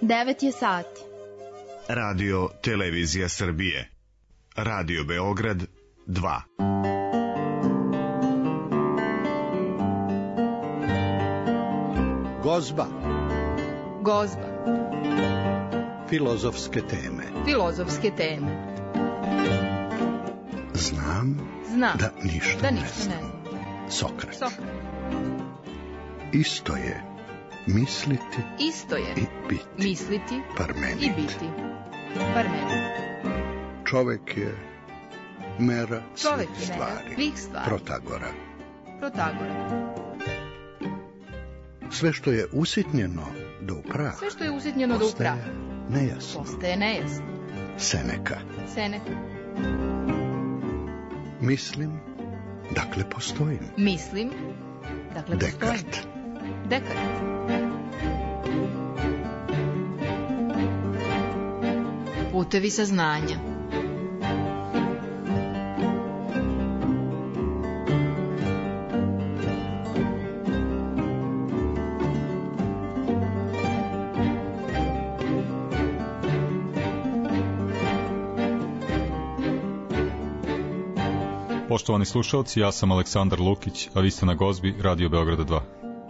9 je sati. Radio Televizija Srbije. Radio Beograd 2. Gozba. Gozba. Filozofske teme. Filozofske teme. Znam da ništa ne znam. Sokrat. Isto je misliti i biti. Misliti Parmenid. i biti. Parmenid. Čovek je mera Čovek svih je mera stvari. svih stvari. Protagora. Sve što je usitnjeno do prah. Sve što je usitnjeno do prah. Postaje nejasno. Seneka. Mislim, dakle postojim. Dekart. Putevi saznanja. Poštovani slušalci, ja sam Aleksandar Lukić, a vi ste na Gozbi Radio Beograda 2.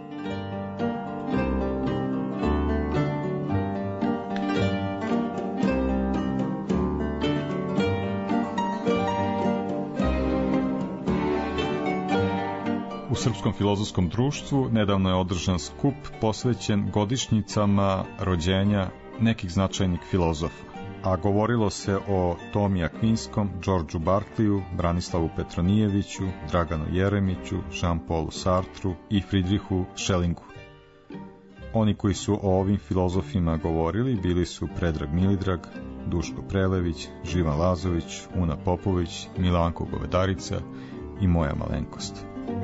U Srpskom filozofskom društvu nedavno je održan skup posvećen godišnjicama rođenja nekih značajnih filozofa, a govorilo se o Tomi Akvinskom, Đorđu Barkliju, Branislavu Petronijeviću, Draganu Jeremiću, Jean-Paulu Sartru i Friedrichu Schellingu. Oni koji su o ovim filozofima govorili bili su Predrag Milidrag, Duško Prelević, Živan Lazović, Una Popović, Milanko Govedarica i moja malenkost.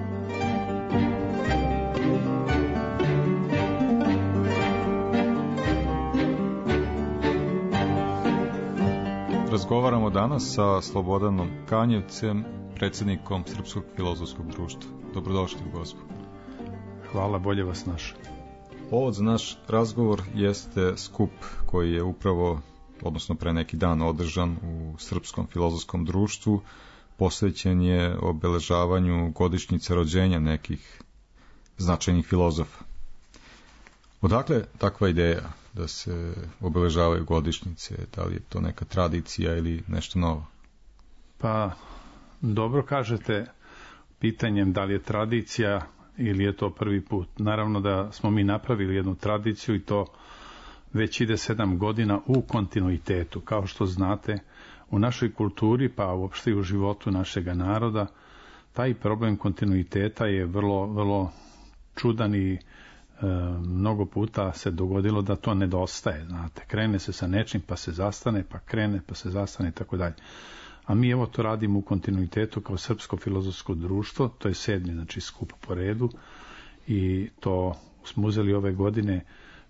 Razgovaramo danas sa Slobodanom Kanjevcem, predsjednikom Srpskog filozofskog društva. Dobrodošli u Gozbu. Hvala, bolje vas našli. Povod za naš razgovor jeste skup koji je upravo, odnosno pre neki dan, održan u Srpskom filozofskom društvu. Posvećen je obeležavanju godišnjice rođenja nekih značajnih filozofa. Odakle takva ideja da se obeležavaju godišnjice? Da li je to neka tradicija ili nešto novo? Pa, dobro kažete pitanjem da li je tradicija ili je to prvi put. Naravno da smo mi napravili jednu tradiciju i to već ide 7 godina u kontinuitetu. Kao što znate, u našoj kulturi, pa uopšte i u životu našega naroda, taj problem kontinuiteta je vrlo, vrlo čudan i mnogo puta se dogodilo da to nedostaje, znate, krene se sa nečim pa se zastane, pa krene pa se zastane i tako dalje. A mi evo to radimo u kontinuitetu kao Srpsko filozofsko društvo, to je 7. znači skup po redu i to smo uzeli ove godine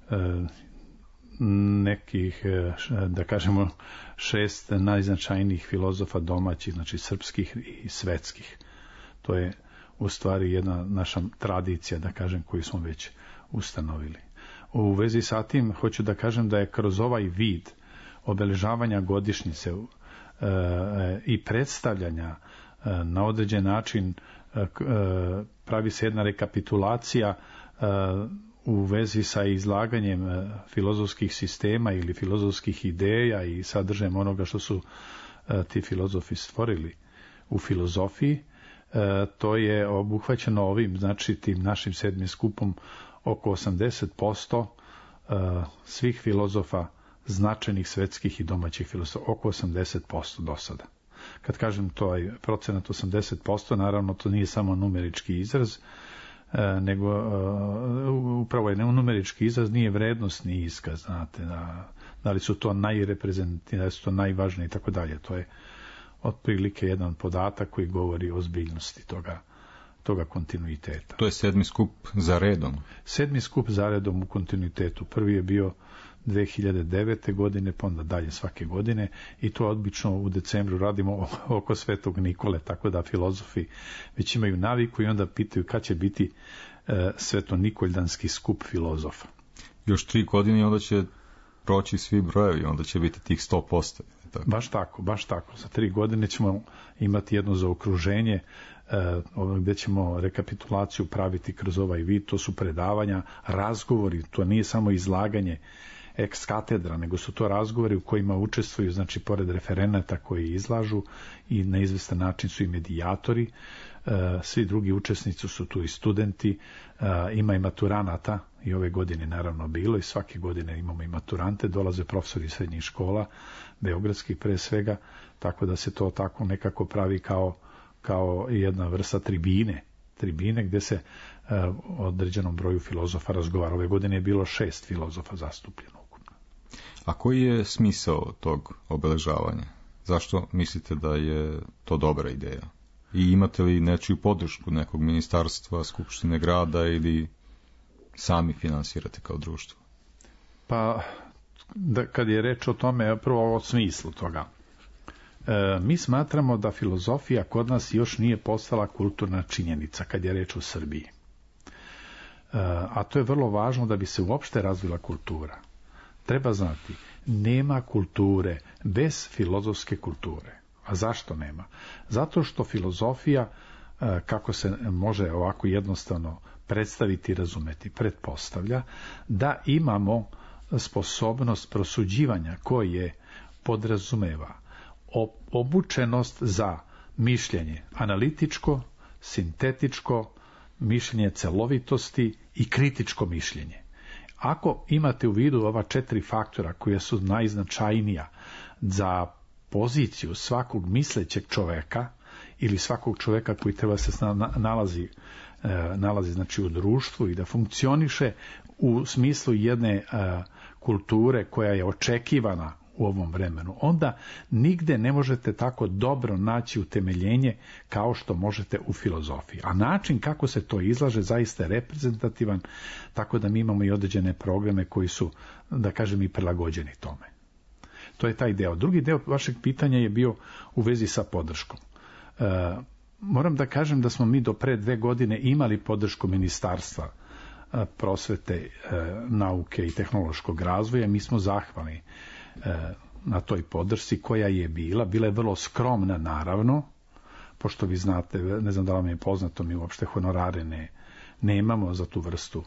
nekih, da kažemo, 6 najznačajnijih filozofa domaćih, znači srpskih i svetskih. To je u stvari jedna naša tradicija, da kažem, koju smo već ustanovili. U vezi sa tim hoću da kažem da je kroz ovaj vid obeležavanja godišnjice i predstavljanja na određen način pravi se jedna rekapitulacija u vezi sa izlaganjem filozofskih sistema ili filozofskih ideja i sadržajem onoga što su ti filozofi stvorili u filozofiji. To je obuhvaćeno ovim, znači tim našim 7. skupom, oko 80% svih filozofa, značajnih svetskih i domaćih filozofa, oko 80% do sada. Kad kažem to je procenat 80%, naravno to nije samo numerički izraz, nego upravo je numerički izraz, nije vrednostni iskaz, znate, da li su to najreprezentativni, da li su to najvažniji i tako dalje. To je otprilike jedan podatak koji govori o ozbiljnosti toga kontinuiteta. To je 7. skup za redom? 7. skup za redom u kontinuitetu. Prvi je bio 2009. godine, pa onda dalje svake godine i to obično u decembru radimo oko Svetog Nikole, tako da filozofi već imaju naviku i onda pitaju kad će biti svetonikoljdanski skup filozofa. Još 3 godine i onda će proći svi brojevi, onda će biti tih 100%. Tako. Baš tako. Za 3 godine ćemo imati jedno zaokruženje gdje ćemo rekapitulaciju praviti kroz ovaj vid. To su predavanja, razgovori, to nije samo izlaganje ex katedra, nego su to razgovori u kojima učestvuju, znači pored referenata koji izlažu i na izvestan način su i medijatori, svi drugi učesnici su tu i studenti, ima i maturanata i ove godine naravno bilo i svake godine imamo i maturante, dolaze profesori srednjih škola, beogradskih pre svega, tako da se to tako nekako pravi kao jedna vrsta tribine gdje se o određenom broju filozofa razgovara. Ove godine je bilo 6 filozofa zastupljeno ukupno. A koji je smisao tog obeležavanja? Zašto mislite da je to dobra ideja? I imate li nečiju podršku nekog ministarstva, skupštine grada ili sami finansirate kao društvo? Pa, kad je reč o tome, prvo o smislu toga. Mi smatramo da filozofija kod nas još nije postala kulturna činjenica kad je reč o Srbiji. A to je vrlo važno da bi se uopšte razvila kultura. Treba znati, nema kulture bez filozofske kulture. A zašto nema? Zato što filozofija, kako se može ovako jednostavno predstaviti i razumeti, pretpostavlja da imamo sposobnost prosuđivanja koje podrazumeva obučenost za mišljenje analitičko, sintetičko, mišljenje celovitosti i kritičko mišljenje. Ako imate u vidu ova 4 faktora koja su najznačajnija za poziciju svakog mislećeg čoveka ili svakog čoveka koji treba se nalazi znači u društvu i da funkcioniše u smislu jedne kulture koja je očekivana u ovom vremenu, onda nigde ne možete tako dobro naći utemeljenje kao što možete u filozofiji. A način kako se to izlaže zaista je reprezentativan, tako da mi imamo i određene programe koji su, da kažem, i prilagođeni tome. To je taj deo. Drugi deo vašeg pitanja je bio u vezi sa podrškom. Moram da kažem da smo mi do pre 2 godine imali podršku Ministarstva prosvete, nauke i tehnološkog razvoja. Mi smo zahvalni na toj podršci koja je bila je vrlo skromna naravno, pošto vi znate, ne znam da vam je poznato, mi uopšte honorare nemamo za tu vrstu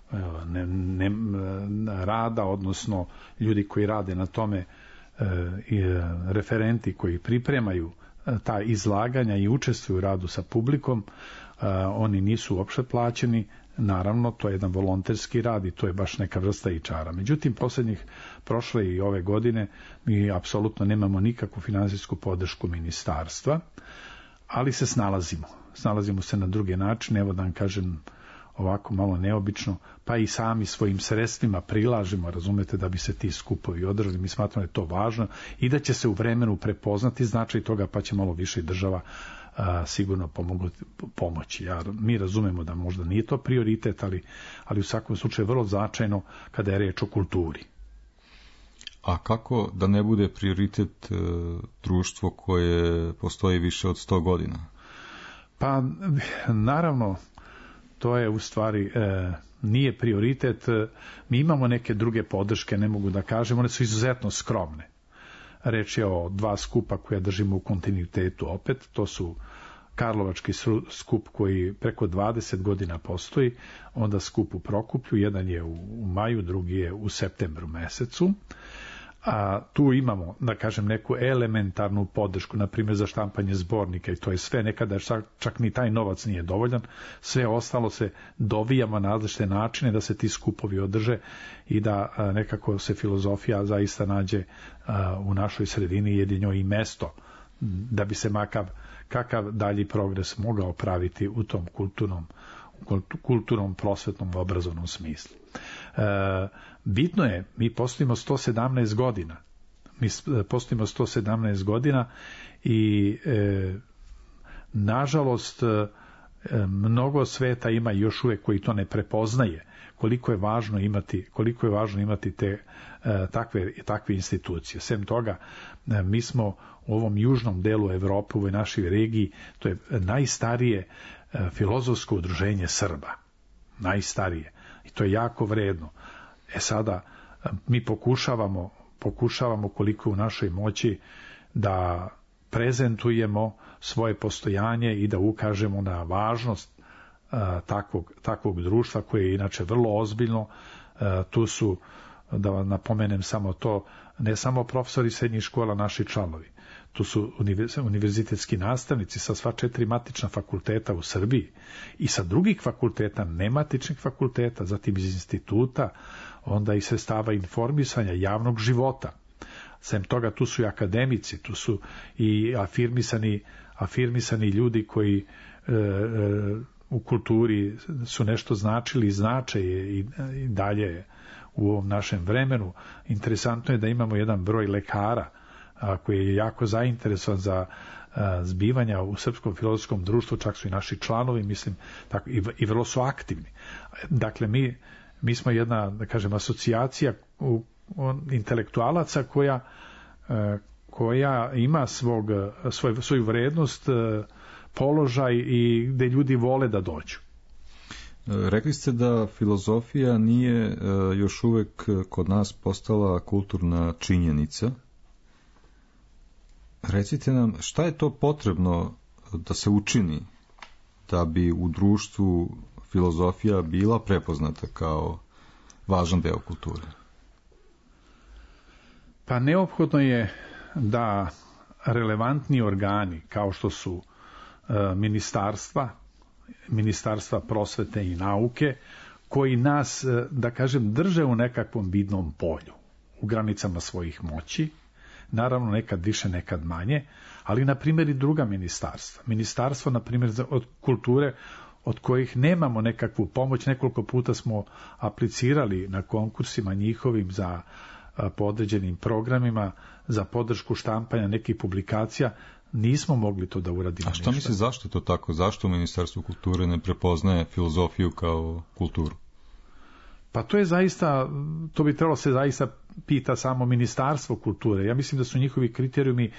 rada, odnosno ljudi koji rade na tome i referenti koji pripremaju ta izlaganja i učestvuju u radu sa publikom, oni nisu uopšte plaćeni. Naravno, to je jedan volonterski rad i to je baš neka vrsta HR-a. Međutim, prošle i ove godine mi apsolutno nemamo nikakvu finansijsku podršku ministarstva, ali se snalazimo. Snalazimo se na druge načine, evo da vam kažem ovako malo neobično, pa i sami svojim sredstvima prilažemo, razumete, da bi se ti skupovi održali. Mi smatramo da je to važno i da će se u vremenu prepoznati značaj toga, pa će malo više i država sigurno pomoći. Mi razumemo da možda nije to prioritet, ali u svakom slučaju vrlo značajno kada je reč o kulturi. A kako da ne bude prioritet društvo koje postoji više od 100 godina? Pa, naravno, to je u stvari nije prioritet. Mi imamo neke druge podrške, ne mogu da kažem, one su izuzetno skromne. Reč je o 2 skupa koja držimo u kontinuitetu opet, to su Karlovački skup koji preko 20 godina postoji, onda skup u Prokuplju, jedan je u maju, drugi je u septembru mesecu. A tu imamo, da kažem, neku elementarnu podršku, na primjer za štampanje zbornika, i to je sve. Nekada čak ni taj novac nije dovoljan, sve ostalo se dovijamo na različite načine da se ti skupovi održe i da nekako se filozofija zaista nađe u našoj sredini, jer je njoj i mesto da bi se kakav dalji progres mogao praviti u tom kulturnom, prosvetnom, obrazovnom smislu. Bitno je, mi postojimo 117 godina. I nažalost mnogo sveta ima još uvek koji to ne prepoznaje, koliko je važno imati te takve institucije. Sem toga, mi smo u ovom južnom delu Evrope, u ovoj našoj regiji, to je najstarije filozofsko udruženje Srba. Najstarije. I to je jako vredno. Sada, mi pokušavamo koliko u našoj moći da prezentujemo svoje postojanje i da ukažemo na važnost takvog društva koje je inače vrlo ozbiljno. Tu su, da vam napomenem samo to, ne samo profesori srednjih škola, naši članovi. Tu su univerzitetski nastavnici sa sva 4 matična fakulteta u Srbiji i sa drugih fakulteta, nematičnih fakulteta, zatim iz instituta, onda i sredstava informisanja, javnog života. Sem toga, tu su i akademici, tu su i afirmisani ljudi koji u kulturi su nešto značili i znače i dalje u ovom našem vremenu. Interesantno je da imamo jedan broj lekara koji je jako zainteresovan za zbivanja u Srpskom filozofskom društvu, čak su i naši članovi, mislim, tako, i vrlo su aktivni. Dakle, mi smo jedna, da kažem, asocijacija intelektualaca koja ima svoju vrednost, položaj i gde ljudi vole da dođu. Rekli ste da filozofija nije još uvek kod nas postala kulturna činjenica. Recite nam, šta je to potrebno da se učini da bi u društvu filozofija bila prepoznata kao važan deo kulture? Pa neophodno je da relevantni organi kao što su ministarstva prosvete i nauke, koji nas, da kažem, drže u nekakvom vidnom polju, u granicama svojih moći, naravno nekad više, nekad manje, ali na primjer i druga ministarstva. Ministarstvo, na primjer, od kulture, od kojih nemamo nekakvu pomoć, nekoliko puta smo aplicirali na konkursima njihovim za po određenim programima za podršku štampanja nekih publikacija, nismo mogli to da uradimo. A što misli, zašto je to tako? Zašto Ministarstvo kulture ne prepoznaje filozofiju kao kulturu? Pa to je zaista, to bi trebalo se zaista pita samo Ministarstvo kulture. Ja mislim da su njihovi kriterijumi,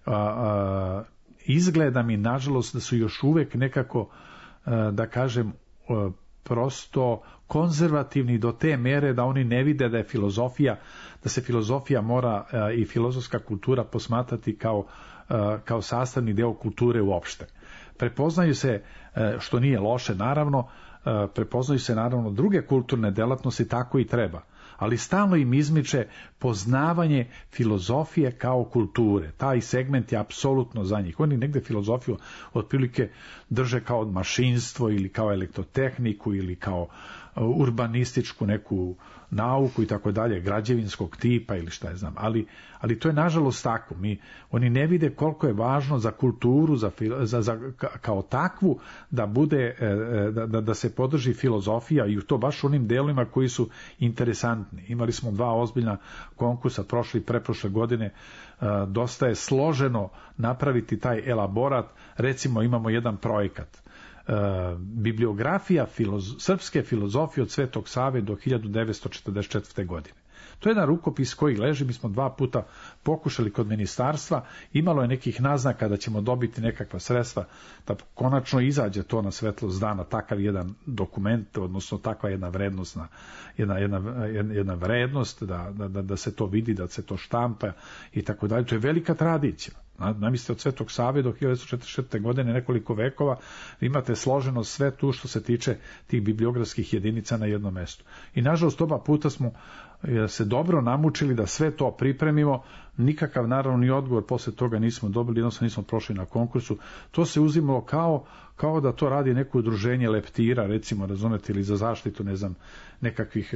izgleda mi, nažalost, da su još uvek nekako, da kažem, prosto konzervativni do te mere da oni ne vide da se filozofija mora i filozofska kultura posmatrati kao sastavni deo kulture uopšte. Prepoznaju se, što nije loše naravno, prepoznaju se naravno druge kulturne delatnosti, tako i treba, ali stalno im izmiče poznavanje filozofije kao kulture. Taj segment je apsolutno za njih. Oni negde filozofiju otprilike drže kao mašinstvo ili kao elektrotehniku ili kao urbanističku neku nauku i tako dalje, građevinskog tipa ili šta je znam. Ali to je nažalost tako. Oni ne vide koliko je važno za kulturu, kao takvu, da bude, da se podrži filozofija i to baš u onim delovima koji su interesantni. Imali smo 2 ozbiljna konkursa prošle i preprošle godine. Dosta je složeno napraviti taj elaborat. Recimo imamo jedan projekat. Bibliografija srpske filozofije od Svetog Save do 1944. godine. To je jedan rukopis koji leži, mi smo 2 puta pokušali kod ministarstva, imalo je nekih naznaka da ćemo dobiti nekakva sredstva, da konačno izađe to na svetlost dana, takav jedan dokument, odnosno takva jedna vrednostna, jedna vrednost, da se to vidi, da se to štampa i tako dalje. To je velika tradicija. Namislite, od Svetog Save do 1944. godine, nekoliko vekova, imate složeno sve tu što se tiče tih bibliografskih jedinica na jednom mestu. I nažalost, oba puta smo se dobro namučili da sve to pripremimo, nikakav naravno ni odgovor posle toga nismo dobili, jednostavno nismo prošli na konkursu. To se uzimalo kao da to radi neko udruženje leptira, recimo, razumete, ili za zaštitu, ne znam, nekakvih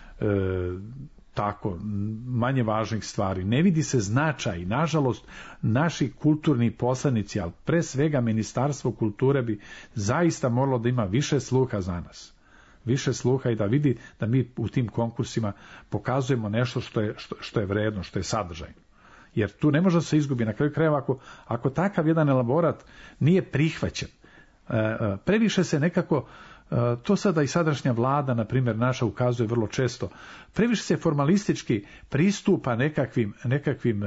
tako, manje važnih stvari. Ne vidi se značaj. Nažalost, naši kulturni poslanici, ali pre svega Ministarstvo kulture bi zaista moralo da ima više sluha za nas. Više sluha i da vidi da mi u tim konkursima pokazujemo nešto što je vredno, što je sadržajno. Jer tu ne može da se izgubi. Na kraju krajeva, ako takav jedan elaborat nije prihvaćen, previše se nekako, to sada i sadašnja vlada, na primjer naša, ukazuje vrlo često, previše se formalistički pristupa nekakvim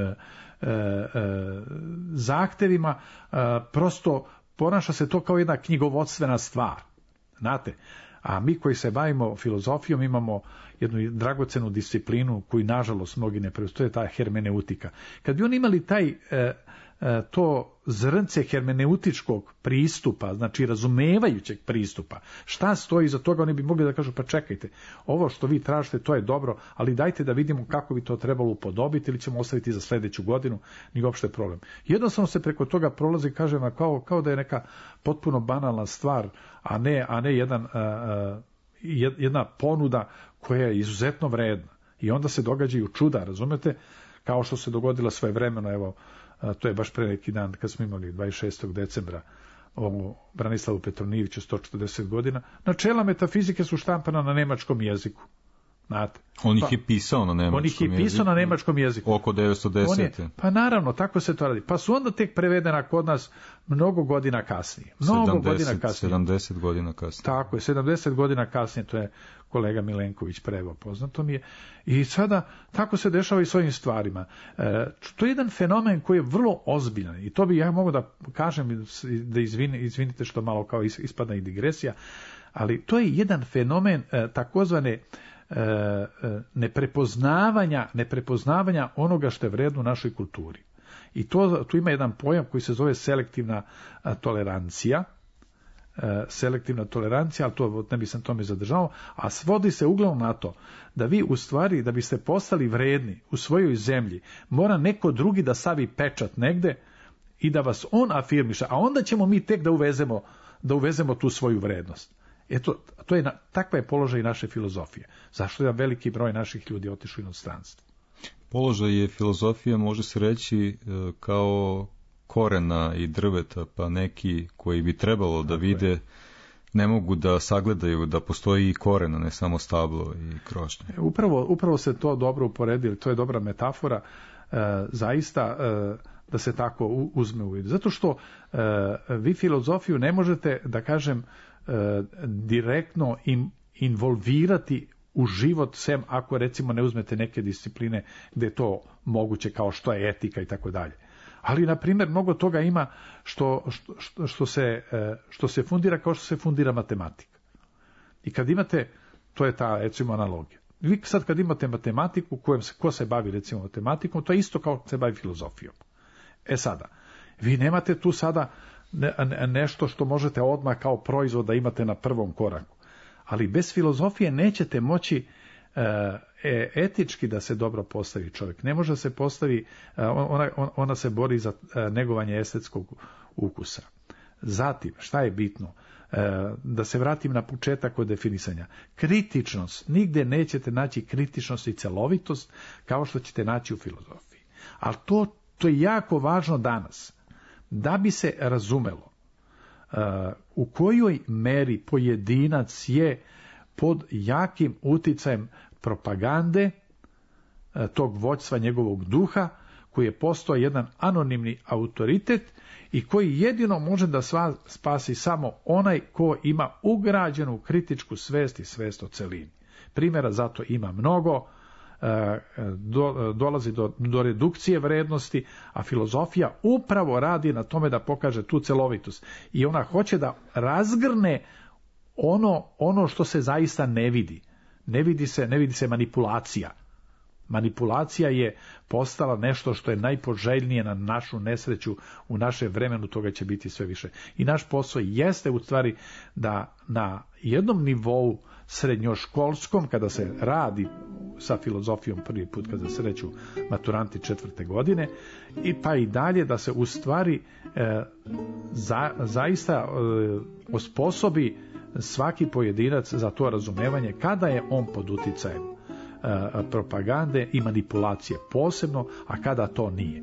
zahtevima, prosto ponaša se to kao jedna knjigovodstvena stvar. Znate, a mi koji se bavimo filozofijom imamo jednu dragocenu disciplinu koju nažalost mnogi ne preuzimaju, to je ta hermeneutika. Kad bi oni imali to zrnce hermeneutičkog pristupa, znači razumevajućeg pristupa, šta stoji iza toga, oni bi mogli da kažu pa čekajte, ovo što vi tražite to je dobro, ali dajte da vidimo kako bi to trebalo upodobiti ili ćemo ostaviti za sljedeću godinu, nije uopšte problem. Jednostavno se preko toga prolazi, kažem, kao da je neka potpuno banalna stvar, a ne jedna ponuda koja je izuzetno vredna. I onda se događaju čuda, razumete, kao što se dogodila svojevremeno, evo, to je baš pre neki dan kad smo imali 26. decembra o Branislavu Petronijeviću 140 godina. Načela metafizike su štampana na nemačkom jeziku. Znate? On ih je pisao na nemačkom jeziku. Oko 910. Pa naravno, tako se to radi. Pa su onda tek prevedena kod nas mnogo godina kasnije. 70 godina kasnije. Tako je, 70 godina kasnije, to je kolega Milenković preveo, poznato mi je. I sada tako se dešava i s ovim stvarima. To je jedan fenomen koji je vrlo ozbiljan i to bi ja mogu da kažem, da izvinite što malo kao ispadna i digresija, ali to je jedan fenomen takozvane neprepoznavanja onoga što je vredno u našoj kulturi. I tu ima jedan pojam koji se zove selektivna tolerancija, ali to ne bi sam tome zadržao, a svodi se uglavnom na to da vi u stvari, da biste postali vredni u svojoj zemlji, mora neko drugi da stavi pečat negde i da vas on afirmiše, a onda ćemo mi tek da uvezemo tu svoju vrednost. Eto, takva je položaj naše filozofije. Zašto je veliki broj naših ljudi otišao u inostranstvo? Položaj je filozofija, može se reći, kao korena i drveta, pa neki koji bi trebalo da vide ne mogu da sagledaju da postoji i koren, a ne samo stablo i krošnje. Upravo se to dobro uporedili, to je dobra metafora, zaista da se tako uzme u vidu. Zato što vi filozofiju ne možete, da kažem, direktno involvirati u život, sem ako recimo ne uzmete neke discipline gde je to moguće, kao što je etika i tako dalje. Ali, na primjer, mnogo toga ima što se fundira kao što se fundira matematika. I kad imate, to je ta, recimo, analogija. Vi sad kad imate matematiku, ko se bavi, recimo, matematikom, to je isto kao se bavi filozofijom. Sada, vi nemate tu sada nešto što možete odmah kao proizvod da imate na prvom koraku. Ali bez filozofije nećete moći etički da se dobro postavi čovjek. Ne može se postavi, ona se bori za negovanje estetskog ukusa. Zatim, šta je bitno? Da se vratim na početak od definisanja. Kritičnost. Nigde nećete naći kritičnost i celovitost kao što ćete naći u filozofiji. Ali to je jako važno danas. Da bi se razumelo u kojoj meri pojedinac je pod jakim uticajem propagande, tog vođstva njegovog duha, koji je postao jedan anonimni autoritet i koji jedino može da spasi samo onaj ko ima ugrađenu kritičku svest i svest o celini. Primjera zato ima mnogo, dolazi do redukcije vrednosti, a filozofija upravo radi na tome da pokaže tu celovitost. I ona hoće da razgrne ono što se zaista ne vidi. Ne vidi se manipulacija. Manipulacija je postala nešto što je najpoželjnije na našu nesreću, u naše vremenu toga će biti sve više. I naš posao jeste u stvari da na jednom nivou srednjoškolskom, kada se radi sa filozofijom prvi put, kada se sreću maturanti 4. godine, i pa i dalje da se u stvari zaista osposobi svaki pojedinac za to razumevanje kada je on pod uticajem propagande i manipulacije posebno, a kada to nije.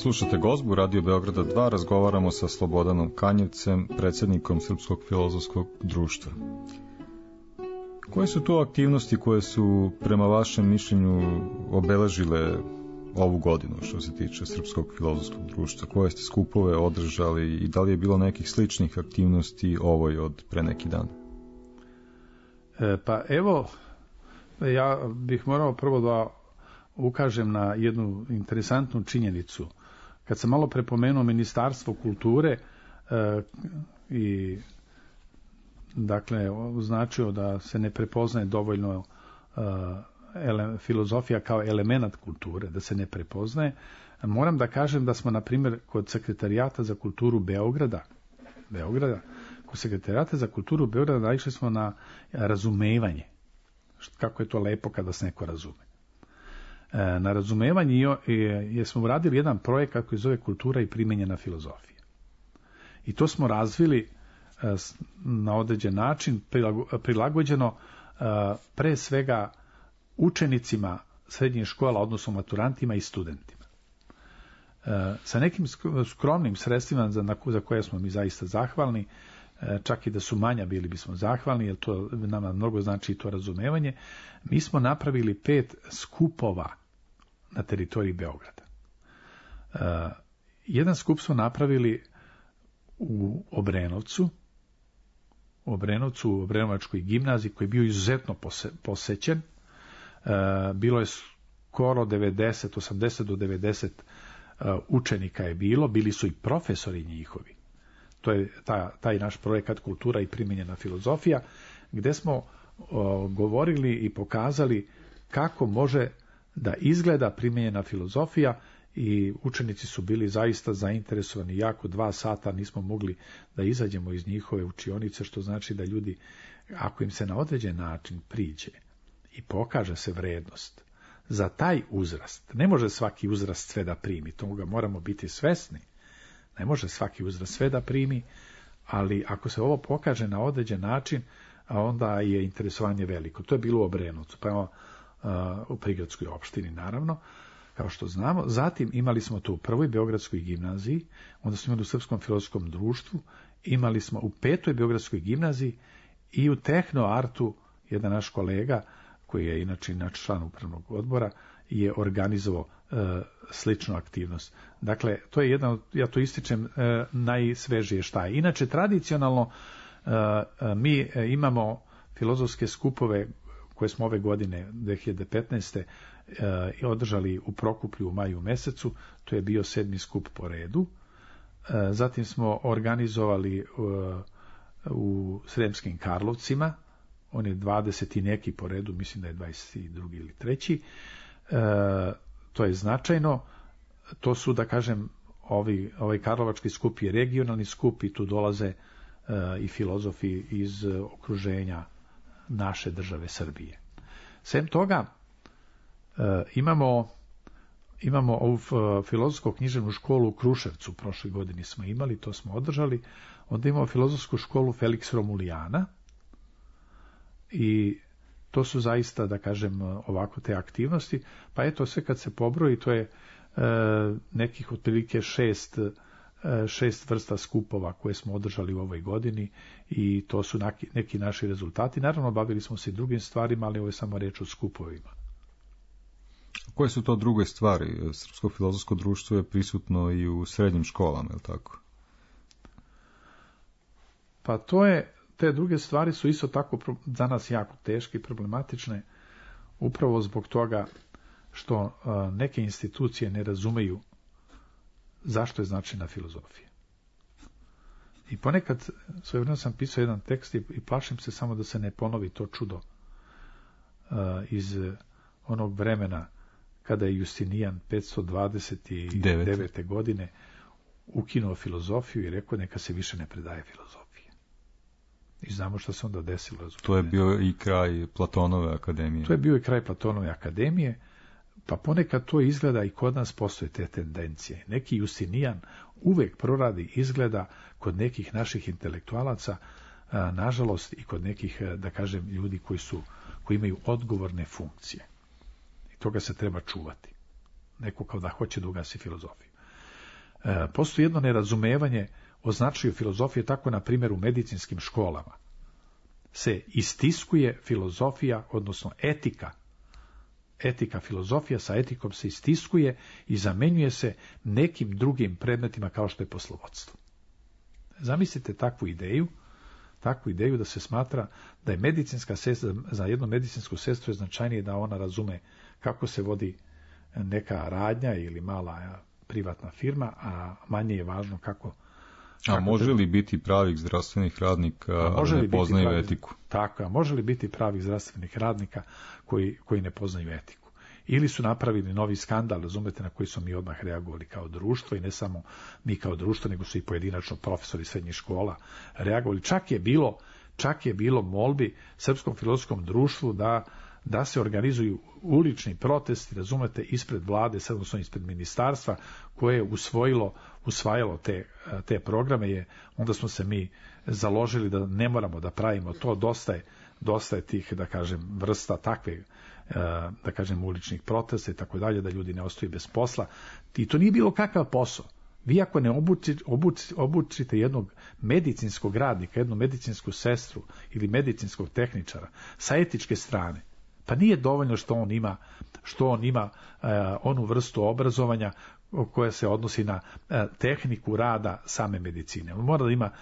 Slušate Gozbu Radio Beograda 2, razgovaramo sa Slobodanom Kanjevcem, predsjednikom Srpskog filozofskog društva. Koje su to aktivnosti koje su prema vašem mišljenju obeležile ovu godinu što se tiče Srpskog filozofskog društva? Koje ste skupove održali i da li je bilo nekih sličnih aktivnosti ovoj od pre neki dan? Pa evo, ja bih morao prvo da ukažem na jednu interesantnu činjenicu. Kad sam malo prepomenuo Ministarstvo kulture i dakle označio da se ne prepoznaje dovoljno filozofija kao element kulture, da se ne prepoznaje, moram da kažem da smo, na primjer, kod Sekretarijata za kulturu Beograda, kod Sekretarijata za kulturu Beograda naišli smo na razumevanje. Kako je to lepo kada se neko razume. Na razumevanje smo uradili jedan projekat koji zove Kultura i primenjena filozofija. I to smo razvili na određen način, prilagođeno pre svega učenicima srednjih škola, odnosno maturantima i studentima. Sa nekim skromnim sredstvima za koje smo mi zaista zahvalni, čak i da su manja bili bismo zahvalni, jer to nama mnogo znači to razumevanje, mi smo napravili 5 skupova na teritoriji Beograda. Jedan skup smo napravili u Obrenovcu, u Obrenovačkoj gimnaziji, koji je bio izuzetno posećen. Bilo je skoro 80 do 90 učenika je bilo, bili su i profesori njihovi. To je taj naš projekat Kultura i primenjena filozofija, gdje smo govorili i pokazali kako može da izgleda primenjena filozofija, i učenici su bili zaista zainteresovani. Jako 2 sata nismo mogli da izađemo iz njihove učionice, što znači da ljudi, ako im se na određen način priđe i pokaže se vrednost za taj uzrast, ne može svaki uzrast sve da primi, toga moramo biti svesni. Ne može svaki uzrast sve da primi, ali ako se ovo pokaže na određen način, onda je interesovanje veliko. To je bilo u Obrenovcu, pa u prigradskoj opštini, naravno, kao što znamo. Zatim imali smo to u prvoj Beogradskoj gimnaziji, onda smo imali u Srpskom filozofskom društvu, imali smo u 5. Beogradskoj gimnaziji i u Tehnoartu. Jedan naš kolega, koji je inače član upravnog odbora, je organizovao sličnu aktivnost. Dakle, to je jedan, ja to ističem, najsvežije šta je. Inače, tradicionalno mi imamo filozofske skupove koje smo ove godine, 2015. održali u Prokuplju u maju mesecu. To je bio 7. skup po redu. Zatim smo organizovali u Sremskim Karlovcima, on je 20 i neki po redu, mislim da je 22. ili 3. To je značajno. To su, da kažem, ovaj Karlovački skup je regionalni skup i tu dolaze i filozofi iz okruženja naše države Srbije. Sem toga, imamo ovu filozofsku književnu školu u Kruševcu, prošle godine smo imali, to smo održali. Onda imamo filozofsku školu Felix Romulijana, i to su zaista, da kažem, ovako te aktivnosti. Pa eto, sve kad se pobroji, to je nekih otprilike 6 vrsta skupova koje smo održali u ovoj godini, i to su neki naši rezultati. Naravno, bavili smo se i drugim stvarima, ali ovo je samo reč o skupovima. Koje su to druge stvari? Srpsko filozofsko društvo je prisutno i u srednjim školama, je li tako? Pa te druge stvari su isto tako za nas jako teške i problematične, upravo zbog toga što neke institucije ne razumeju zašto je značajna filozofija. I ponekad, svojevremeno sam pisao jedan tekst i plašim se samo da se ne ponovi to čudo iz onog vremena kada je Justinijan 529. godine ukinuo filozofiju i rekao neka se više ne predaje filozofija. I znamo što se onda desilo. To je bio i kraj Platonove akademije. To je bio i kraj Platonove akademije, pa ponekad to izgleda i kod nas postoje te tendencije. Neki Justinijan uvek proradi izgleda kod nekih naših intelektualaca, nažalost i kod nekih, da kažem, ljudi koji imaju odgovorne funkcije. I toga se treba čuvati. Neko kao da hoće da ugasi filozofiju. Postoji jedno nerazumevanje o značaju filozofije, tako na primjer u medicinskim školama se istiskuje filozofija, odnosno etika. Etika, filozofija sa etikom se istiskuje i zamenjuje se nekim drugim predmetima kao što je poslovodstvo. Zamislite takvu ideju da se smatra da je medicinska sestra, za jednu medicinsku sestru je značajnije da ona razume kako se vodi neka radnja ili mala privatna firma, a manje je važno kako... A može li biti pravih zdravstvenih radnika da ne poznaju etiku? Tako, a može li biti pravih zdravstvenih radnika koji ne poznaju etiku? Ili su napravili novi skandal, razumete, na koji smo mi odmah reagovali kao društvo, i ne samo mi kao društvo, nego su i pojedinačno profesori srednjih škola reagovali. Čak je bilo molbi Srpskom filozofskom društvu da se organizuju ulični protesti, razumete, ispred vlade, odnosno ispred ministarstva koje je usvajalo te programe. Onda smo se mi založili da ne moramo da pravimo to, dosta je tih, da kažem, vrsta takve, da kažem, uličnih protesta i tako dalje, da ljudi ne ostaju bez posla. I to nije bilo kakav posao. Vi ako ne obučite jednog medicinskog radnika, jednu medicinsku sestru ili medicinskog tehničara sa etičke strane, pa nije dovoljno što on ima onu vrstu obrazovanja koja se odnosi na tehniku rada same medicine. On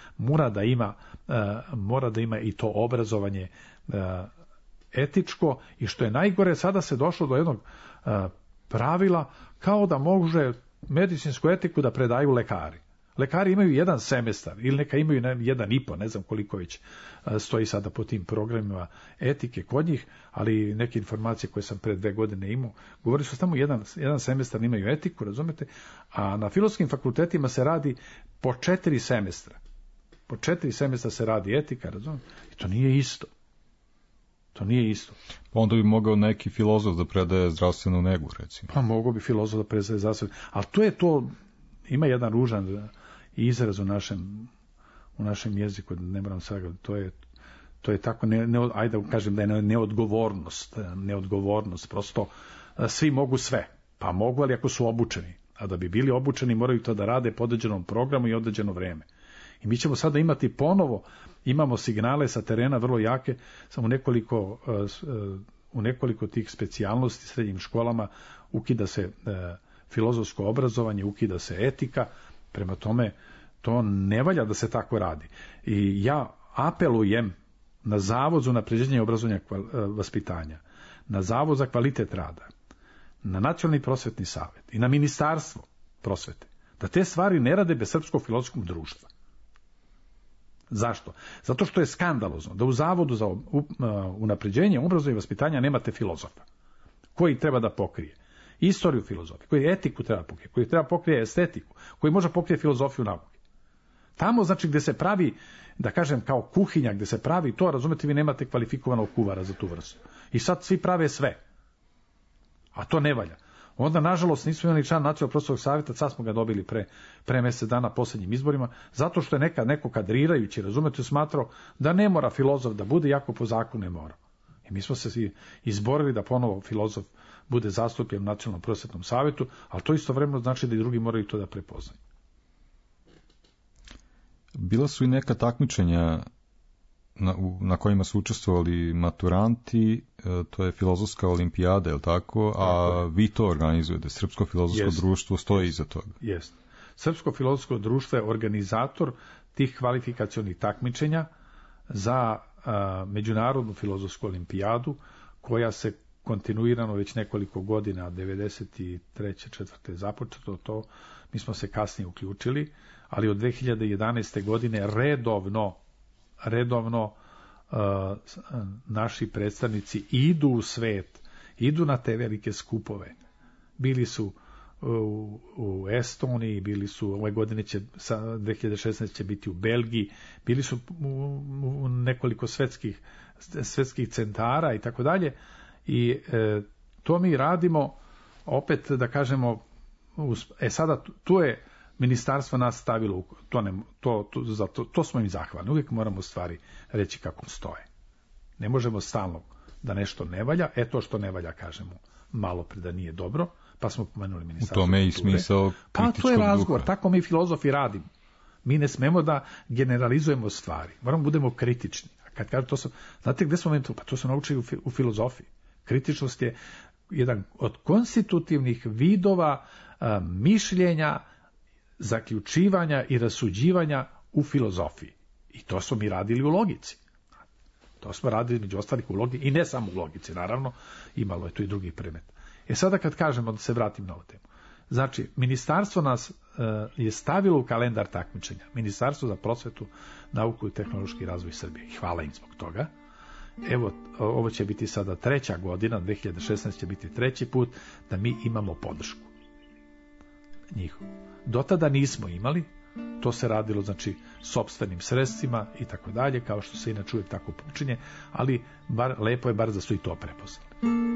mora da ima i to obrazovanje etičko, i što je najgore, sada se došlo do jednog pravila kao da može medicinsku etiku da predaju lekari. Lekari imaju jedan semestar ili neka imaju 1,5, ne znam koliko već stoji sada po tim programima etike kod njih, ali neke informacije koje sam pre 2 godine imao, govori su samo jedan semestar imaju etiku, razumete, a na filozofskim fakultetima se radi po 4 semestra. Po 4 semestra se radi etika, razumete, i to nije isto. To nije isto. Pa onda bi mogao neki filozof da predaje zdravstvenu negu, recimo. Pa mogao bi filozof da predaje zdravstvenu, ali ima jedan ružan izraz u našem jeziku, ne moram sad, to je tako, ajde da kažem da je neodgovornost, prosto svi mogu sve, pa mogu, ali ako su obučeni, a da bi bili obučeni moraju to da rade po određenom programu i određeno vreme. I mi ćemo sada imati ponovo, imamo signale sa terena vrlo jake, samo u nekoliko tih specijalnosti srednjim školama ukida se filozofsko obrazovanje, ukida se etika, prema tome to ne valja da se tako radi. I ja apelujem na Zavod za unapređenje obrazovanja vaspitanja, na Zavod za kvalitet rada, na Nacionalni prosvetni savet i na Ministarstvo prosvete, da te stvari ne rade bez Srpskog filozofskog društva. Zašto? Zato što je skandalozno da u Zavodu za unapređenje obrazovanja i vaspitanja nemate filozofa koji treba da pokrije istoriju filozofije, koji etiku treba pokrije, koji treba pokrije estetiku, koji može pokrije filozofiju nauke. Tamo, znači, gde se pravi, da kažem, kao kuhinja, gde se pravi to, razumete, vi nemate kvalifikovanog kuvara za tu vrstu. I sad svi prave sve. A to ne valja. Onda, nažalost, nismo imali član Nacionalnog prosvetnog savjeta, sad smo ga dobili pre mjesec dana posljednjim izborima, zato što je neko kadrirajući, razumete, smatrao da ne mora filozof da bude, iako po zakonu ne mora. I mi smo se izborili da ponovo filozof bude zastupljen u Nacionalnom prosvetnom savjetu, ali to istovremeno znači da i drugi moraju to da prepoznaju. Bila su i neka takmičenja na kojima su učestvovali maturanti, to je filozofska olimpijada, je li tako? A vi to organizujete, Srpsko filozofsko društvo stoji iza toga. Jest. Srpsko filozofsko društvo je organizator tih kvalifikacionih takmičenja za međunarodnu filozofsku olimpijadu, koja se kontinuirano već nekoliko godina, 93. 4. započeto to, mi smo se kasnije uključili, ali od 2011. godine redovno naši predstavnici idu u svet, idu na te velike skupove. Bili su u Estoniji, bili su ove godine 2016 će biti u Belgiji, bili su u nekoliko svetskih centara i tako dalje. I to mi radimo opet, da kažemo, sada tu je ministarstvo nas stavilo, to smo im zahvalni. Uvijek moramo stvari reći kako stoje. Ne možemo stalno da nešto ne valja, to što ne valja kažemo malo pre da nije dobro, pa smo pomenuli U Ministarstvo tome i kulture. smisao Pa to kritičkog je razgovor, duha. tako mi filozofi radimo. Mi ne smemo da generalizujemo stvari, moramo budemo kritični. A kad kažu to sam, znate gde smo to? Pa to se nauči u filozofiji. Kritičnost je jedan od konstitutivnih vidova mišljenja, zaključivanja i rasuđivanja u filozofiji. I to smo mi radili u logici. To smo radili među ostalih u logici, i ne samo u logici, naravno, imalo je tu i drugih predmeta. Sada kad kažemo, da se vratim na ovu temu, znači, ministarstvo nas je stavilo u kalendar takmičenja, Ministarstvo za prosvetu, nauku i tehnološki razvoj Srbije. I hvala im zbog toga. Evo, ovo će biti sada 3. godina, 2016 će biti 3. put, da mi imamo podršku njihovu. Do tada nismo imali, to se radilo, znači, sopstvenim sredstvima i tako dalje, kao što se inače uvijek tako počinje, ali lepo je bar da su i to prepoznali.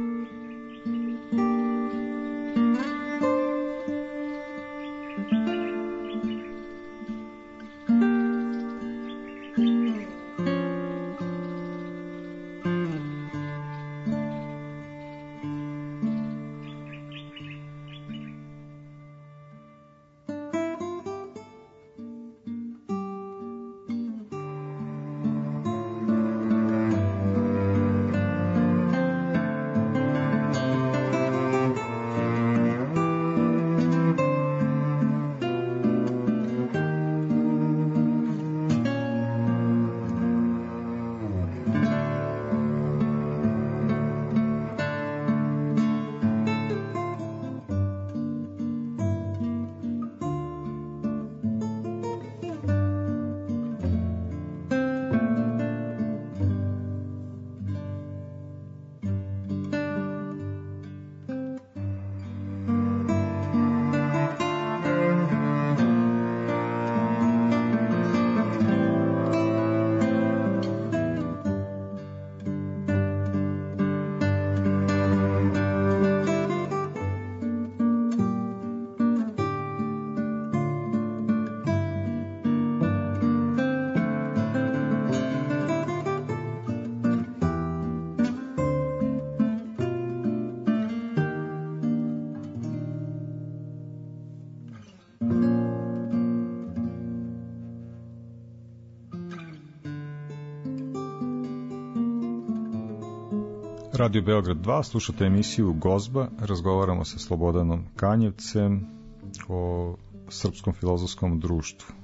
Radio Beograd 2, slušate emisiju Gozba, razgovaramo sa Slobodanom Kanjevcem o Srpskom filozofskom društvu.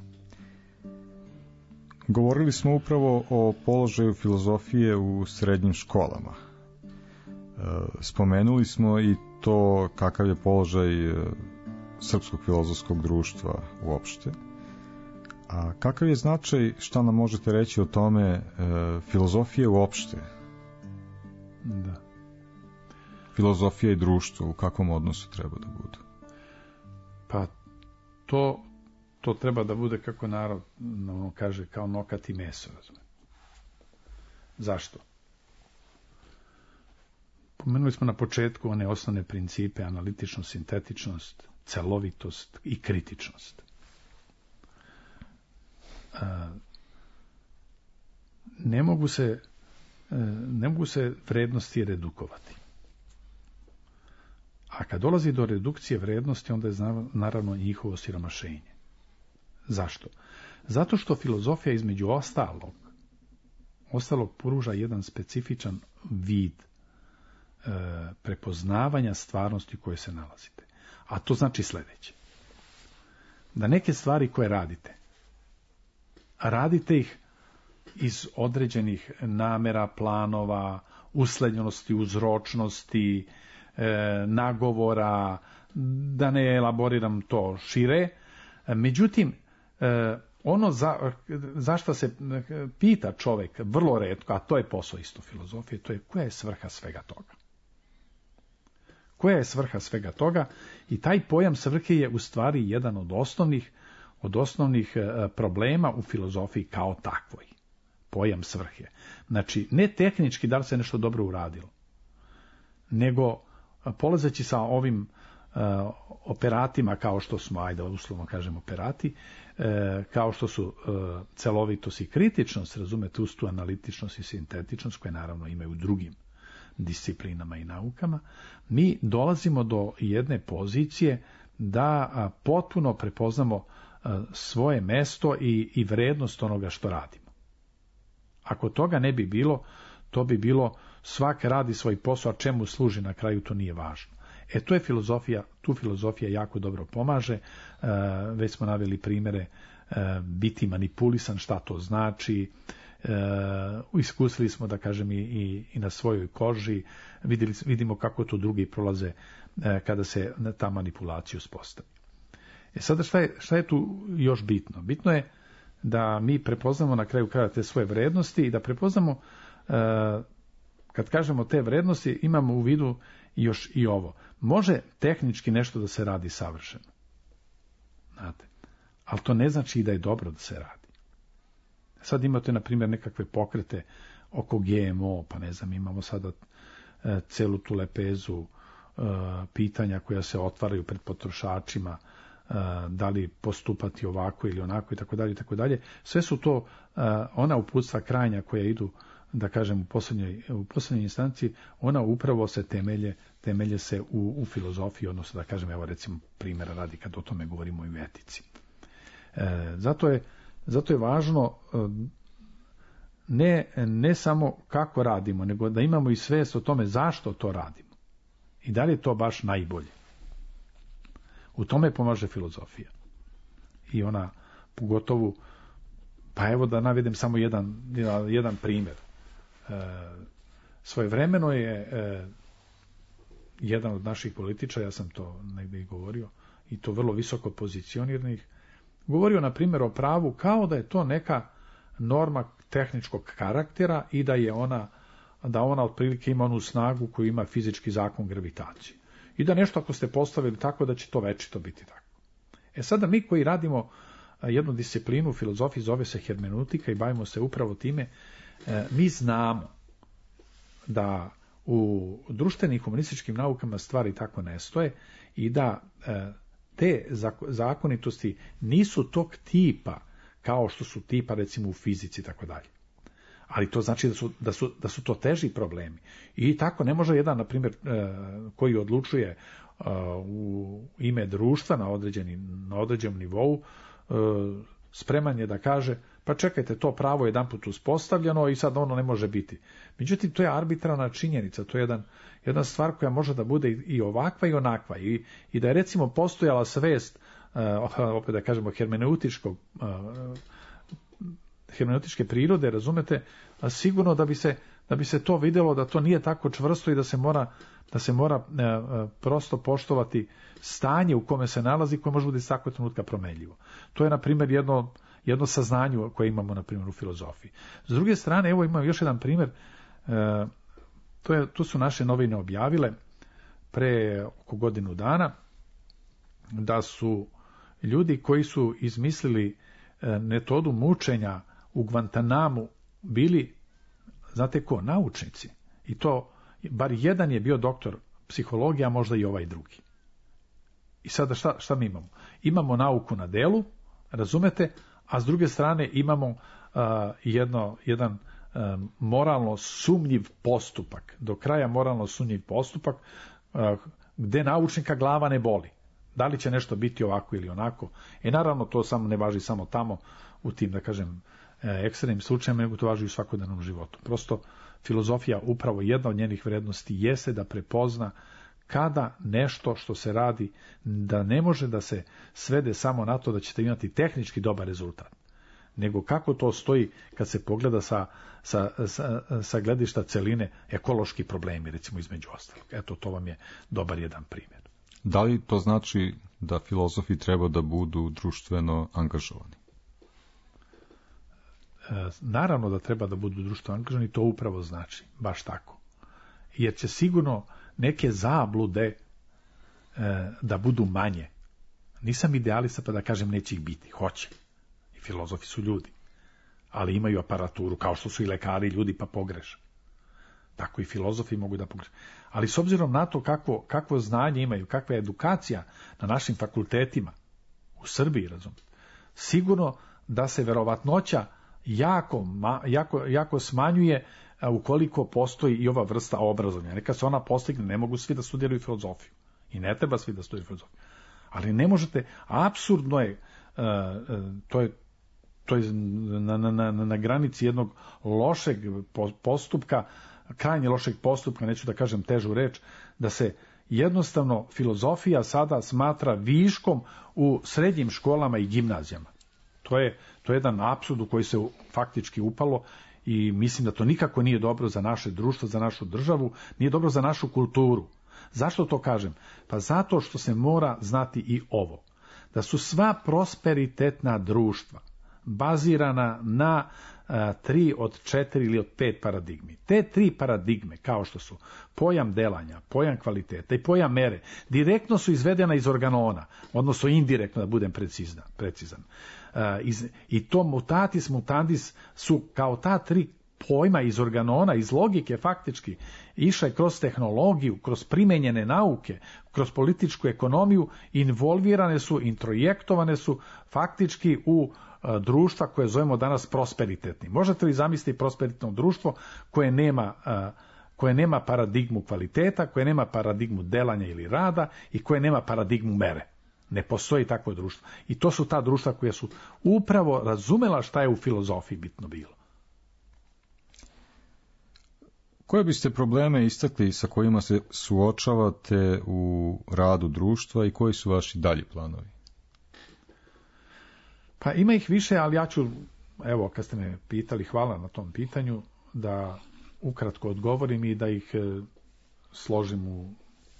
Govorili smo upravo o položaju filozofije u srednjim školama. Spomenuli smo i to kakav je položaj Srpskog filozofskog društva uopšte. A kakav je značaj, šta nam možete reći o tome, filozofije uopšte? Da. Filozofija i društvo, u kakvom odnosu treba da budu? Pa to treba da bude, kako narod kaže, kao nokat i meso, razumem. Zašto? Pomenuli smo na početku one osnovne principe: analitičnost, sintetičnost, celovitost i kritičnost. Ne mogu se vrednosti redukovati. A kad dolazi do redukcije vrednosti, onda je naravno njihovo osiromašenje. Zašto? Zato što filozofija između ostalog pruža jedan specifičan vid prepoznavanja stvarnosti u kojoj se nalazite. A to znači sljedeće: da neke stvari koje radite ih iz određenih namera, planova, uslednjenosti, uzročnosti, nagovora, da ne elaboriram to šire. Međutim, ono za što se pita čovjek vrlo retko, a to je posao isto filozofije, to je koja je svrha svega toga. Koja je svrha svega toga? I taj pojam svrhe je u stvari jedan od osnovnih problema u filozofiji kao takvoj. Pojam svrhe. Znači, ne tehnički da li se nešto dobro uradilo, nego polazeći sa ovim operatima, kao što smo, ajde uslovno kažem operati, kao što su celovitost i kritičnost, razumete, uz tu analitičnost i sintetičnost, koje naravno imaju u drugim disciplinama i naukama, mi dolazimo do jedne pozicije da potpuno prepoznamo svoje mesto i vrednost onoga što radimo. Ako toga ne bi bilo, to bi bilo svak radi svoj posao, a čemu služi na kraju, to nije važno. To je filozofija, tu filozofija jako dobro pomaže. Već smo naveli primere biti manipulisan, šta to znači. Iskusili smo, da kažem, i na svojoj koži. Vidimo kako to drugi prolaze kada se ta manipulacija uspostavi. Sada šta je tu još bitno? Bitno je da mi prepoznamo na kraju kraja te svoje vrednosti i da prepoznamo, kad kažemo te vrednosti, imamo u vidu još i ovo. Može tehnički nešto da se radi savršeno. Znate, ali to ne znači da je dobro da se radi. Sad imate, na primjer, nekakve pokrete oko GMO, pa ne znam, imamo sada celu tu lepezu pitanja koja se otvaraju pred potrošačima, da li postupati ovako ili onako i tako dalje. Sve su to ona uputstva krajnja koja idu, da kažem, u posljednjoj instanciji, ona upravo se temelje se u filozofiji, odnosno, da kažem, evo recimo primjera radi kad o tome govorimo i u etici. Zato je važno ne samo kako radimo, nego da imamo i svijest o tome zašto to radimo i da li je to baš najbolje. U tome pomaže filozofija. I ona pogotovo, pa evo da navedem samo jedan primjer. Svojevremeno je jedan od naših političara, ja sam to negdje i govorio, i to vrlo visoko pozicioniranih, govorio na primjer o pravu kao da je to neka norma tehničkog karaktera i da ona otprilike ima onu snagu koju ima fizički zakon gravitacije. I da nešto ako ste postavili tako da će to večito biti tako. Sada mi koji radimo jednu disciplinu u filozofiji, zove se hermeneutika i bavimo se upravo time, mi znamo da u društvenim humanističkim naukama stvari tako ne stoje i da te zakonitosti nisu tog tipa kao što su tipa recimo u fizici i tako dalje. Ali to znači da su to teži problemi. I tako ne može jedan, na primjer, koji odlučuje u ime društva na određenom nivou, spreman je da kaže, pa čekajte, to pravo je jedanput uspostavljeno i sad ono ne može biti. Međutim, to je arbitrarna činjenica, to je jedna stvar koja može da bude i ovakva i onakva. I da je recimo postojala svest, opet da kažemo, hermeneutičke prirode, razumete, a sigurno da bi se to vidjelo da to nije tako čvrsto i da se mora prosto poštovati stanje u kome se nalazi, koje može biti svakog trenutka promenljivo. To je, na primjer, jedno saznanje koje imamo, na primjer, u filozofiji. S druge strane, evo imam još jedan primjer, tu su naše novine objavile pre oko godinu dana, da su ljudi koji su izmislili metodu mučenja u Guantanamu bili, znate ko, naučnici. I to, bar jedan je bio doktor psihologije, a možda i ovaj drugi. I sada šta mi imamo? Imamo nauku na delu, razumete, a s druge strane imamo jedan moralno sumnjiv postupak, do kraja moralno sumnjiv postupak, gde naučnika glava ne boli. Da li će nešto biti ovako ili onako? Naravno, to samo ne važi samo tamo u tim, da kažem, ekstremnim slučajima, nego to važi u svakodnevnom životu. Prosto, filozofija, upravo jedna od njenih vrednosti jeste da prepozna kada nešto što se radi, da ne može da se svede samo na to da ćete imati tehnički dobar rezultat, nego kako to stoji kad se pogleda sa gledišta celine, ekološki problemi, recimo, između ostalog. Eto, to vam je dobar jedan primjer. Da li to znači da filozofi treba da budu društveno angažovani? Naravno da treba da budu društveno angažovani, to upravo znači, baš tako. Jer će sigurno neke zablude da budu manje. Nisam idealista pa da kažem neće ih biti, hoće. I filozofi su ljudi, ali imaju aparaturu, kao što su i lekari ljudi pa pogreše. Tako i filozofi mogu da pogreše. Ali s obzirom na to kakvo znanje imaju, kakva je edukacija na našim fakultetima u Srbiji, razumite, sigurno da se verovatnoća jako smanjuje ukoliko postoji i ova vrsta obrazovanja. Neka se ona postigne, ne mogu svi da studiraju filozofiju. I ne treba svi da studiraju filozofiju. Ali ne možete, apsurdno je, to je na granici jednog lošeg postupka, krajnje lošeg postupka, neću da kažem težu reč, da se jednostavno filozofija sada smatra viškom u srednjim školama i gimnazijama. To je jedan apsurd u koji se faktički upalo i mislim da to nikako nije dobro za naše društvo, za našu državu, nije dobro za našu kulturu. Zašto to kažem? Pa zato što se mora znati i ovo, da su sva prosperitetna društva bazirana na 3 od 4 ili od 5 paradigmi. Te 3 paradigme, kao što su pojam delanja, pojam kvaliteta i pojam mere, direktno su izvedena iz organona, odnosno indirektno, da budem precizan. I to mutatis mutandis su kao ta 3 pojma iz organona, iz logike faktički išle kroz tehnologiju, kroz primenjene nauke, kroz političku ekonomiju, involvirane su, introjektovane su faktički u društva koje zovemo danas prosperitetnim. Možete li zamisliti prosperitetno društvo koje nema paradigmu kvaliteta, koje nema paradigmu delanja ili rada i koje nema paradigmu mere? Ne postoji takvo društvo. I to su ta društva koja su upravo razumela šta je u filozofiji bitno bilo. Koje biste probleme istakli sa kojima se suočavate u radu društva i koji su vaši dalji planovi? Pa ima ih više, ali ja ću, evo kad ste me pitali, hvala na tom pitanju, da ukratko odgovorim i da ih složim u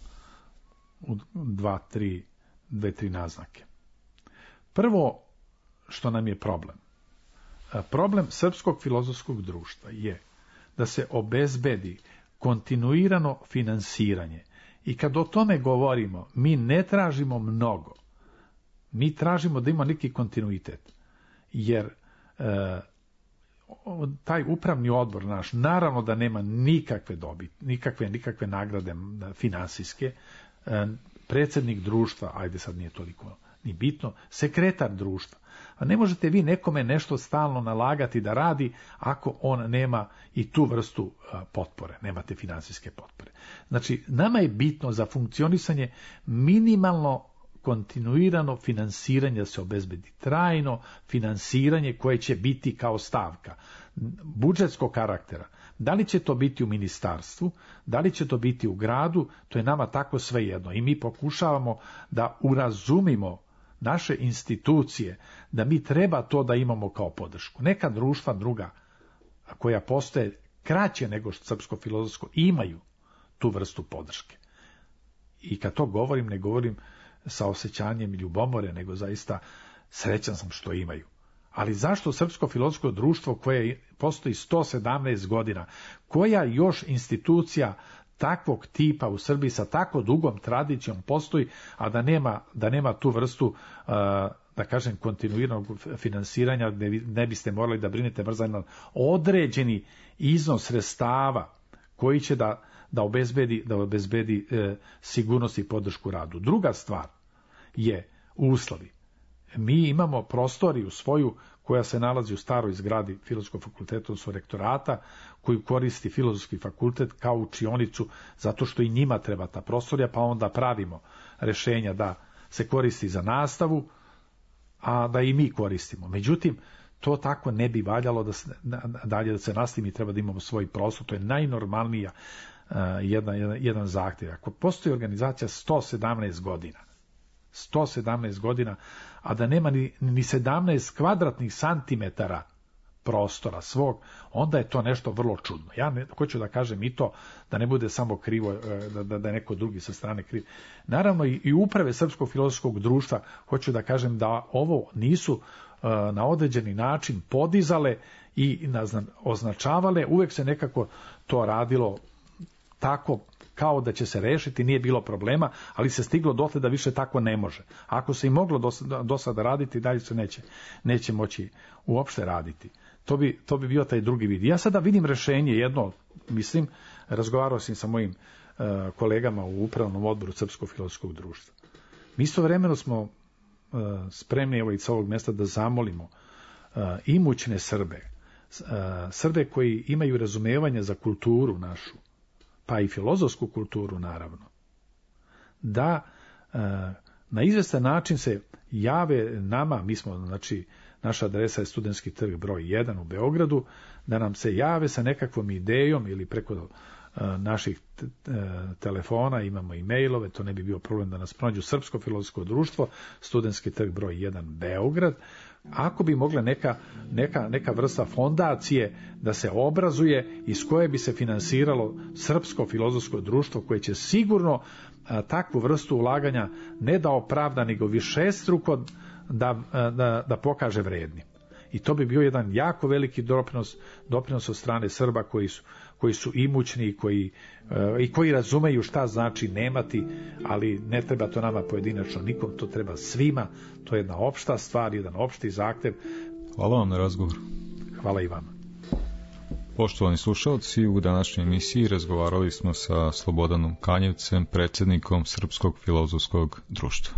2-3 naznake. Prvo što nam je problem. Problem srpskog filozofskog društva je da se obezbedi kontinuirano finansiranje. I kad o tome govorimo, mi ne tražimo mnogo. Mi tražimo da ima neki kontinuitet. Jer taj upravni odbor naš, naravno da nema nikakve dobiti, nikakve nagrade finansijske. Predsjednik društva, ajde sad nije toliko ni bitno, sekretar društva. A ne možete vi nekome nešto stalno nalagati da radi ako on nema i tu vrstu potpore, nemate finansijske potpore. Znači, nama je bitno za funkcionisanje minimalno kontinuirano finansiranje, da se obezbedi trajno finansiranje koje će biti kao stavka budžetskog karaktera. Da li će to biti u ministarstvu, da li će to biti u gradu, to je nama tako svejedno. I mi pokušavamo da urazumimo naše institucije, da mi treba to da imamo kao podršku. Neka društva druga, koja postoje kraće nego srpsko filozofsko, imaju tu vrstu podrške. I kad to govorim, ne govorim sa osjećanjem ljubomore, nego zaista srećan sam što imaju. Ali zašto srpsko filozofsko društvo koje postoji 117 godina, koja još institucija takvog tipa u Srbiji sa tako dugom tradicijom postoji, a da nema tu vrstu, da kažem, kontinuiranog finansiranja, gde ne biste morali da brinete brzo na određeni iznos sredstava koji će da obezbedi sigurnost i podršku radu. Druga stvar je uslovi. Mi imamo prostoriju svoju koja se nalazi u staroj zgradi Filozofskog fakulteta, odnosno rektorata, koju koristi Filozofski fakultet kao učionicu, zato što i njima treba ta prostorija, pa onda pravimo rešenja da se koristi za nastavu, a da i mi koristimo. Međutim, to tako ne bi valjalo dalje da se nastavi, mi treba da imamo svoj prostor, to je najnormalnija jedan zahtjev. Ako postoji organizacija 117 godina, a da nema ni 17 kvadratnih santimetara prostora svog, onda je to nešto vrlo čudno. Ja hoću da kažem i to, da ne bude samo krivo, da je neko drugi sa strane kriv. Naravno i uprave Srpskog filozofskog društva, hoću da kažem da ovo nisu na određeni način podizale i označavale, uvek se nekako to radilo tako kao da će se rešiti, nije bilo problema, ali se stiglo dotle da više tako ne može. Ako se i moglo do sada raditi, dalje se neće moći uopšte raditi. To bi bio taj drugi vid. Ja sada vidim rešenje jedno, mislim, razgovarao sam sa mojim kolegama u upravnom odboru Srpskog filozofskog društva. Mi istovremeno smo spremni, evo i sa ovog mjesta, da zamolimo imućne Srbe Srbe koji imaju razumevanje za kulturu našu, pa i filozofsku kulturu naravno, da na izvestan način se jave nama, mi smo, znači, naša adresa je Studentski trg broj 1 u Beogradu, da nam se jave sa nekakvom idejom ili preko naših telefona, imamo i mailove, to ne bi bio problem da nas pronađu Srpsko filozofsko društvo, Studentski trg broj 1 Beograd, ako bi mogla neka vrsta fondacije da se obrazuje iz koje bi se finansiralo Srpsko filozofsko društvo koje će sigurno takvu vrstu ulaganja ne da opravda, nego višestruko da pokaže vrednim. I to bi bio jedan jako veliki doprinos od strane Srba koji su imućni i koji razumeju šta znači nemati, ali ne treba to nama pojedinačno nikom, to treba svima, to je jedna opšta stvar, jedan opšti zahtev. Hvala vam na razgovor. Hvala i vama. Poštovani slušalci, u današnjoj emisiji razgovarali smo sa Slobodanom Kanjevcem, predsjednikom Srpskog filozofskog društva.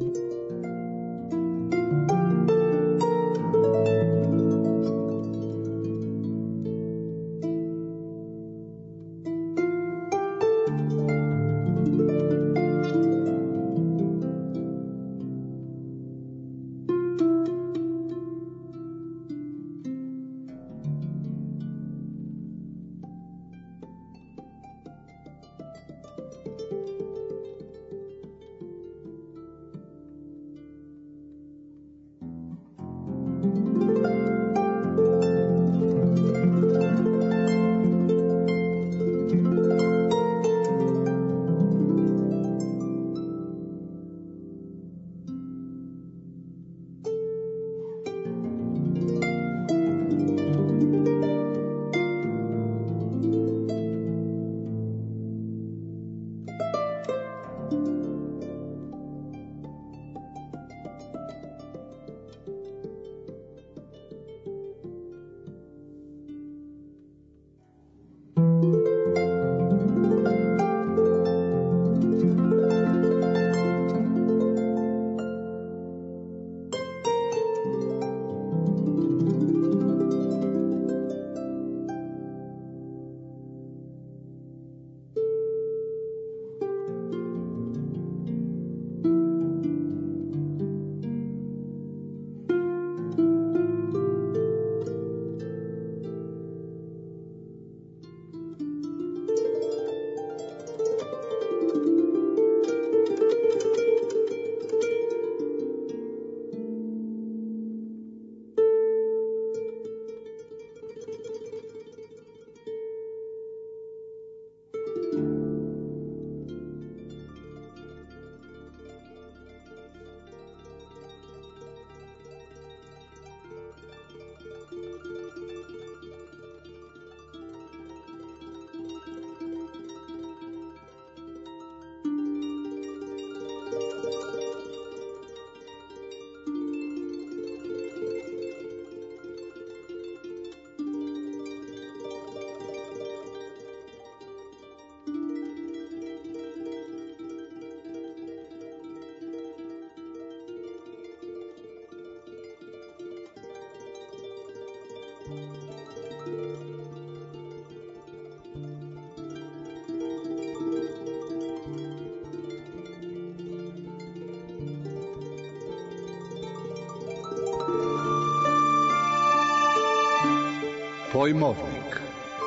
Pojmovnik.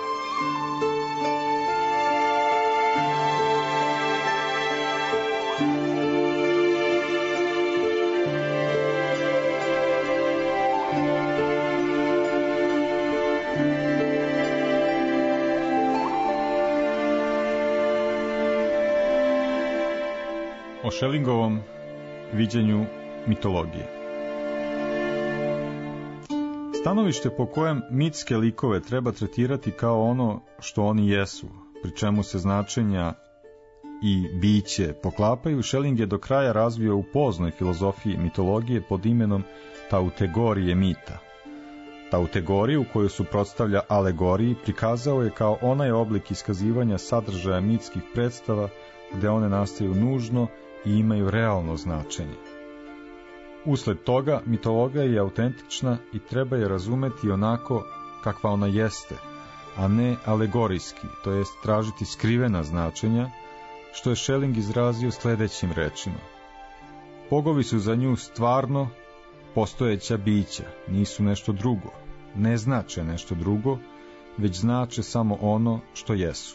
O Schellingovom viđenju mitologije. Stanovište po kojem mitske likove treba tretirati kao ono što oni jesu, pri čemu se značenja i biće poklapaju, Schelling je do kraja razvio u poznoj filozofiji mitologije pod imenom tautegorije mita. Tautegoriju, koju suprotstavlja alegoriji, prikazao je kao onaj oblik iskazivanja sadržaja mitskih predstava gde one nastaju nužno i imaju realno značenje. Usled toga, mitologija je autentična i treba je razumeti onako kakva ona jeste, a ne alegorijski, to jest tražiti skrivena značenja, što je Schelling izrazio sljedećim rečima. Bogovi su za nju stvarno postojeća bića, nisu nešto drugo, ne znače nešto drugo, već znače samo ono što jesu.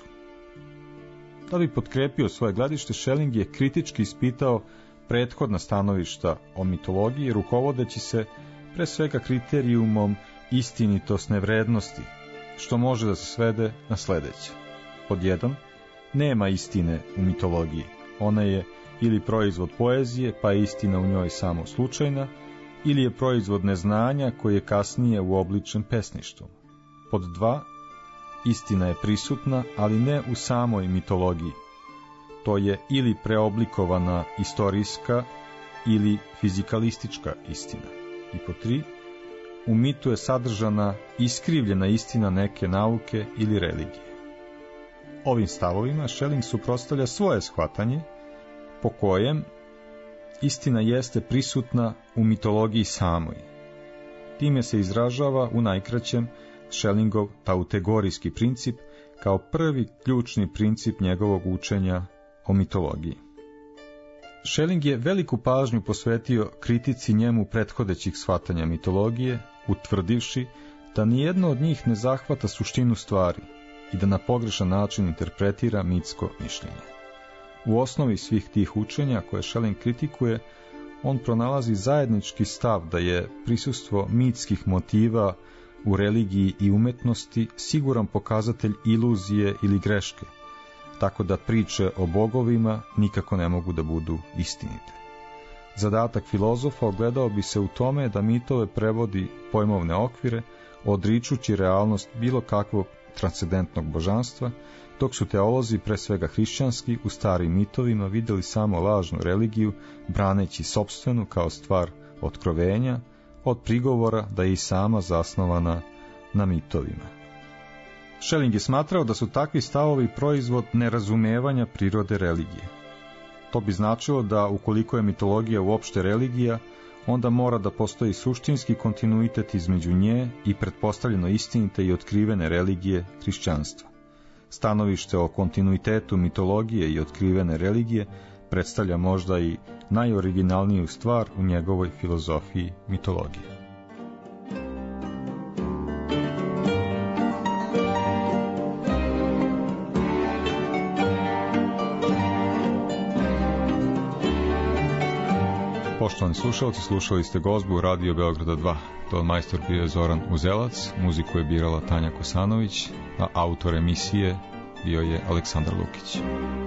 Da bi potkrepio svoje gledište, Schelling je kritički ispitao prethodna stanovišta o mitologiji, rukovodeći se pre svega kriterijumom istinitosne vrednosti, što može da se svede na sljedeće. Pod 1. Nema istine u mitologiji. Ona je ili proizvod poezije, pa je istina u njoj samo slučajna, ili je proizvod neznanja koji je kasnije uobličen pesništvom. Pod 2. Istina je prisutna, ali ne u samoj mitologiji. To je ili preoblikovana istorijska ili fizikalistička istina. I pod 3. U mitu je sadržana iskrivljena istina neke nauke ili religije. Ovim stavovima Schelling suprotstavlja svoje shvatanje po kojem istina jeste prisutna u mitologiji samoj. Time se izražava u najkraćem Schellingov tautegorijski princip kao prvi ključni princip njegovog učenja o mitologiji. Schelling je veliku pažnju posvetio kritici njemu prethodećih shvatanja mitologije, utvrdivši da nijedno od njih ne zahvata suštinu stvari i da na pogrešan način interpretira mitsko mišljenje. U osnovi svih tih učenja koje Schelling kritikuje, on pronalazi zajednički stav da je prisustvo mitskih motiva u religiji i umetnosti siguran pokazatelj iluzije ili greške, tako da priče o bogovima nikako ne mogu da budu istinite. Zadatak filozofa ogledao bi se u tome da mitove prevodi pojmovne okvire, odričući realnost bilo kakvog transcendentnog božanstva, dok su teolozi, pre svega hrišćanski, u starim mitovima vidjeli samo lažnu religiju, braneći sopstvenu kao stvar otkrovenja, od prigovora da je i sama zasnovana na mitovima. Schelling je smatrao da su takvi stavovi proizvod nerazumevanja prirode religije. To bi značilo da ukoliko je mitologija uopšte religija, onda mora da postoji suštinski kontinuitet između nje i pretpostavljeno istinite i otkrivene religije hrišćanstva. Stanovište o kontinuitetu mitologije i otkrivene religije predstavlja možda i najoriginalniju stvar u njegovoj filozofiji mitologije. Poštovani slušalci, slušali ste gozbu Radio Beograda 2. Ton majstor bio je Zoran Uzelac, muziku je birala Tanja Kosanović, a autor emisije bio je Aleksandar Lukić.